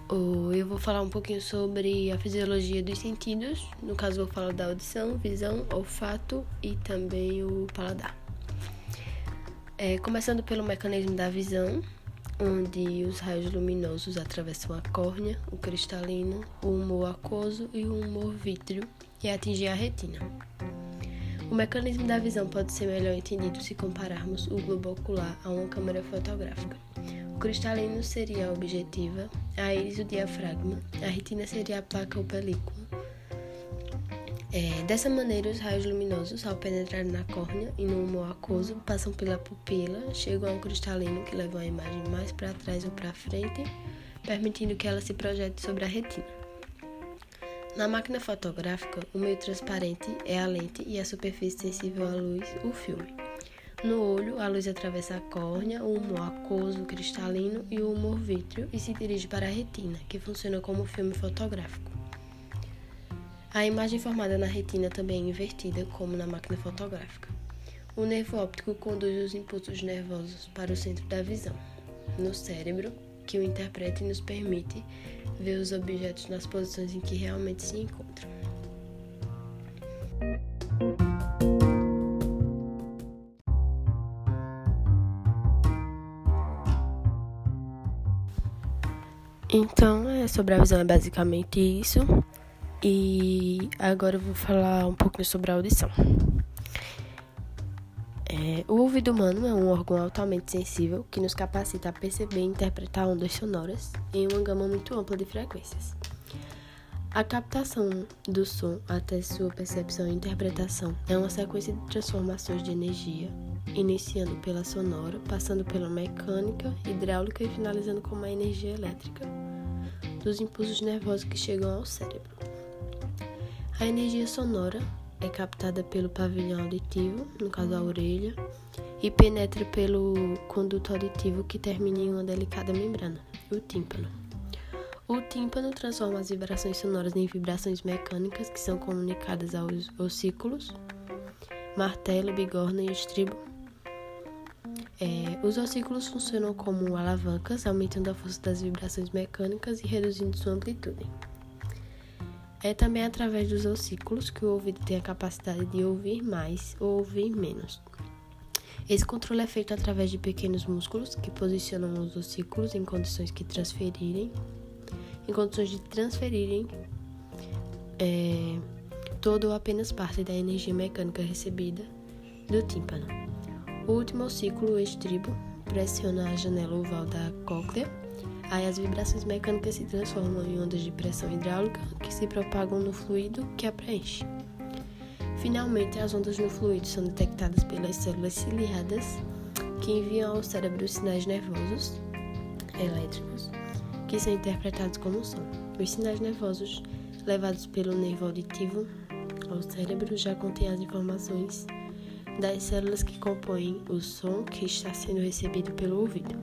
Eu vou falar um pouquinho sobre a fisiologia dos sentidos. No caso, vou falar da audição, visão, olfato e também o paladar. Começando pelo mecanismo da visão, onde os raios luminosos atravessam a córnea, o cristalino, o humor aquoso e o humor vítreo e atingem a retina. O mecanismo da visão pode ser melhor entendido se compararmos o globo ocular a uma câmera fotográfica. O cristalino seria a objetiva, a íris o diafragma, a retina seria a placa ou película. Dessa maneira, os raios luminosos, ao penetrar na córnea e no humor aquoso, passam pela pupila, chegam ao cristalino que leva a imagem mais para trás ou para frente, permitindo que ela se projete sobre a retina. Na máquina fotográfica, o meio transparente é a lente e a superfície sensível à luz, o filme. No olho, a luz atravessa a córnea, o humor aquoso, o cristalino e o humor vítreo e se dirige para a retina, que funciona como filme fotográfico. A imagem formada na retina também é invertida, como na máquina fotográfica. O nervo óptico conduz os impulsos nervosos para o centro da visão, no cérebro, que o interpreta e nos permite ver os objetos nas posições em que realmente se encontram. Então, sobre a visão é basicamente isso. E agora eu vou falar um pouquinho sobre a audição. O ouvido humano é um órgão altamente sensível que nos capacita a perceber e interpretar ondas sonoras em uma gama muito ampla de frequências. A captação do som até sua percepção e interpretação é uma sequência de transformações de energia, iniciando pela sonora, passando pela mecânica, hidráulica e finalizando com uma energia elétrica, dos impulsos nervosos que chegam ao cérebro. A energia sonora é captada pelo pavilhão auditivo, no caso a orelha, e penetra pelo conduto auditivo que termina em uma delicada membrana, o tímpano. O tímpano transforma as vibrações sonoras em vibrações mecânicas que são comunicadas aos ossículos, martelo, bigorna e estribo. Os ossículos funcionam como alavancas, aumentando a força das vibrações mecânicas e reduzindo sua amplitude. É também através dos ossículos que o ouvido tem a capacidade de ouvir mais ou ouvir menos. Esse controle é feito através de pequenos músculos que posicionam os ossículos em condições de transferirem toda ou apenas parte da energia mecânica recebida do tímpano. O último ossículo, o estribo, pressiona a janela oval da cóclea. Aí as vibrações mecânicas se transformam em ondas de pressão hidráulica que se propagam no fluido que a preenche. Finalmente, as ondas no fluido são detectadas pelas células ciliadas que enviam ao cérebro os sinais nervosos elétricos que são interpretados como som. Os sinais nervosos levados pelo nervo auditivo ao cérebro já contêm as informações das células que compõem o som que está sendo recebido pelo ouvido.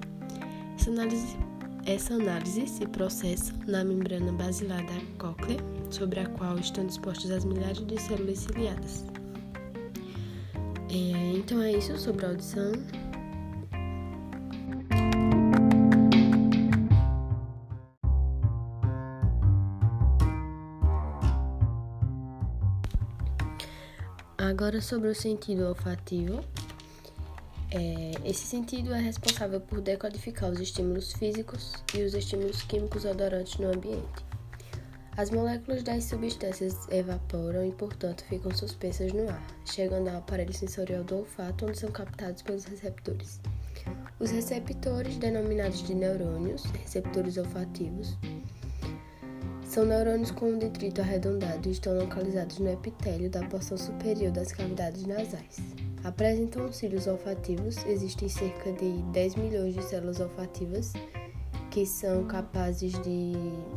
Essa análise se processa na membrana basilar da cóclea, sobre a qual estão dispostas as milhares de células ciliadas. Então é isso sobre a audição. Agora sobre o sentido olfativo. Esse sentido é responsável por decodificar os estímulos físicos e os estímulos químicos odorantes no ambiente. As moléculas das substâncias evaporam e, portanto, ficam suspensas no ar, chegando ao aparelho sensorial do olfato, onde são captados pelos receptores. Os receptores, denominados de neurônios, receptores olfativos, são neurônios com um detrito arredondado e estão localizados no epitélio da porção superior das cavidades nasais. Apresentam cílios olfativos. Existem cerca de 10 milhões de células olfativas que são capazes de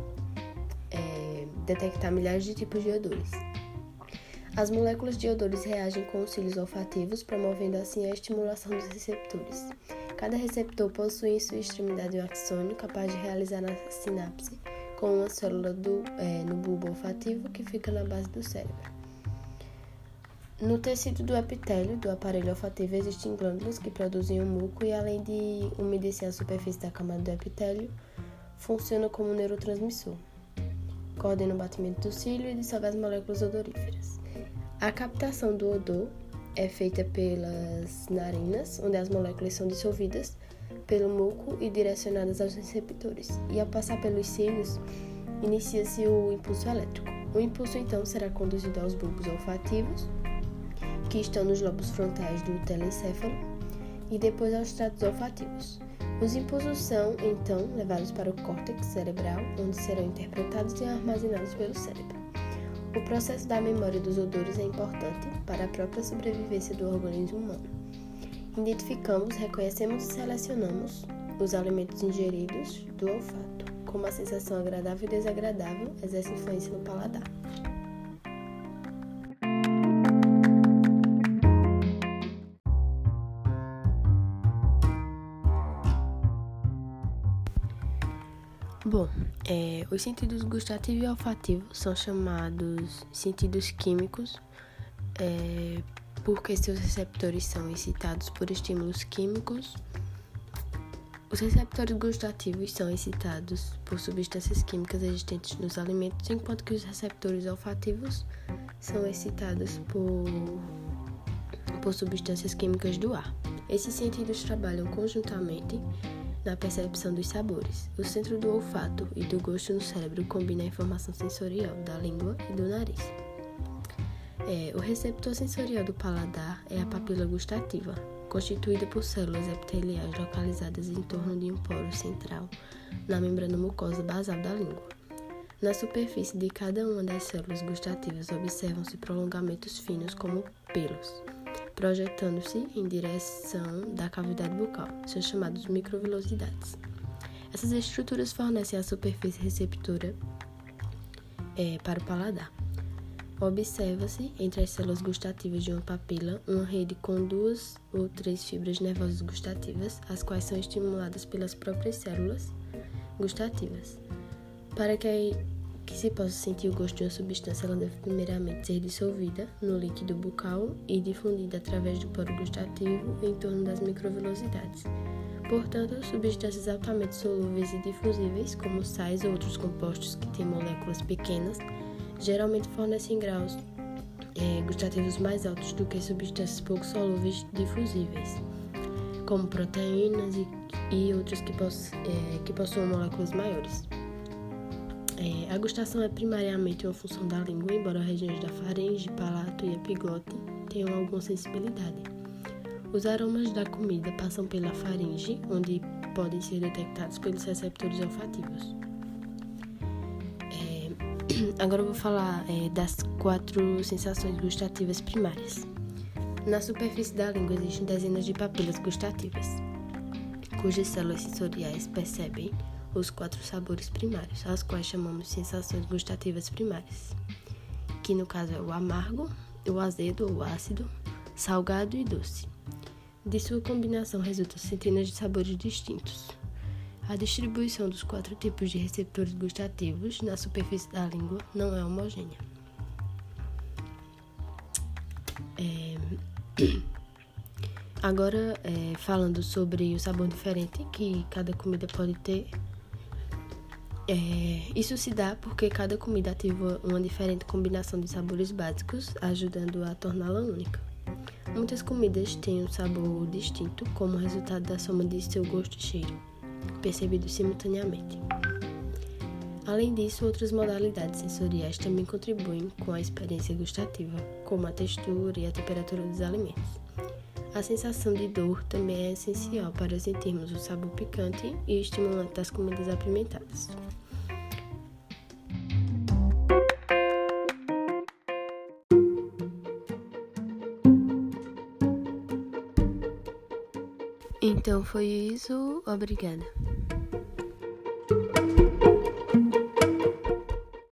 detectar milhares de tipos de odores. As moléculas de odores reagem com os cílios olfativos, promovendo assim a estimulação dos receptores. Cada receptor possui em sua extremidade um axônio capaz de realizar a sinapse com uma célula no bulbo olfativo que fica na base do cérebro. No tecido do epitélio do aparelho olfativo existem glândulas que produzem um muco e, além de umedecer a superfície da camada do epitélio, Funciona como neurotransmissor. Coordena o batimento do cílio e dissolve as moléculas odoríferas. A captação do odor é feita pelas narinas, onde as moléculas são dissolvidas pelo muco e direcionadas aos receptores. E ao passar pelos cílios, inicia-se o impulso elétrico. O impulso, então, será conduzido aos bulbos olfativos, que estão nos lobos frontais do telencéfalo, e depois aos tratos olfativos. Os impulsos são, então, levados para o córtex cerebral, onde serão interpretados e armazenados pelo cérebro. O processo da memória dos odores é importante para a própria sobrevivência do organismo humano. Identificamos, reconhecemos e selecionamos os alimentos ingeridos do olfato, como a sensação agradável e desagradável exerce influência no paladar. Bom, os sentidos gustativo e olfativo são chamados sentidos químicos, porque seus receptores são excitados por estímulos químicos. Os receptores gustativos são excitados por substâncias químicas existentes nos alimentos, enquanto que os receptores olfativos são excitados por substâncias químicas do ar. Esses sentidos trabalham conjuntamente na percepção dos sabores. O centro do olfato e do gosto no cérebro combina a informação sensorial da língua e do nariz. O receptor sensorial do paladar é a papila gustativa, constituída por células epiteliais localizadas em torno de um poro central na membrana mucosa basal da língua. Na superfície de cada uma das células gustativas observam-se prolongamentos finos como pelos, projetando-se em direção da cavidade bucal, são chamados microvilosidades. Essas estruturas fornecem a superfície receptora para o paladar. Observa-se, entre as células gustativas de uma papila, uma rede com 2 ou 3 fibras nervosas gustativas, as quais são estimuladas pelas próprias células gustativas. Para que se possa sentir o gosto de uma substância, ela deve primeiramente ser dissolvida no líquido bucal e difundida através do poro gustativo em torno das microvilosidades. Portanto, substâncias altamente solúveis e difusíveis, como sais ou outros compostos que têm moléculas pequenas, geralmente fornecem graus gustativos mais altos do que substâncias pouco solúveis difusíveis, como proteínas e outras que possuem moléculas maiores. A gustação é primariamente uma função da língua, embora regiões da faringe, palato e epiglota tenham alguma sensibilidade. Os aromas da comida passam pela faringe, onde podem ser detectados pelos receptores olfativos. Agora eu vou falar das 4 sensações gustativas primárias. Na superfície da língua existem dezenas de papilas gustativas, cujas células sensoriais percebem os 4 sabores primários, aos quais chamamos sensações gustativas primárias, que no caso é o amargo, o azedo ou ácido, salgado e doce. De sua combinação resultam centenas de sabores distintos. A distribuição dos 4 tipos de receptores gustativos na superfície da língua não é homogênea. Agora, falando sobre o sabor diferente que cada comida pode ter, isso se dá porque cada comida ativa uma diferente combinação de sabores básicos, ajudando a torná-la única. Muitas comidas têm um sabor distinto como resultado da soma de seu gosto e cheiro, percebidos simultaneamente. Além disso, outras modalidades sensoriais também contribuem com a experiência gustativa, como a textura e a temperatura dos alimentos. A sensação de dor também é essencial para sentirmos o sabor picante e estimulante das comidas apimentadas. Então foi isso, obrigada.